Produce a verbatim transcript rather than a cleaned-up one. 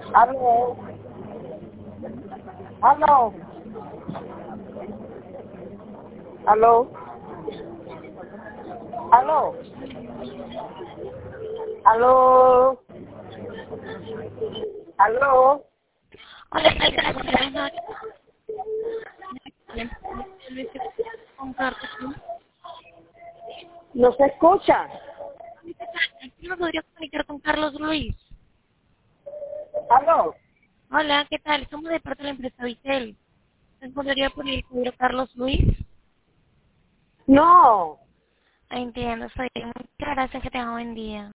Aló, aló, aló, aló, aló, aló. Hola, ¿qué tal? Buenas noches. Con Carlos, ¿no? No se escucha. ¿Quién me podría comunicar con Carlos Luis? Aló. Hola, ¿qué tal? Somos de parte de la empresa Vitel. ¿Me podría poner el cubrir Carlos Luis? No. Ah, entiendo, soy. Muchas gracias, que tenga buen día.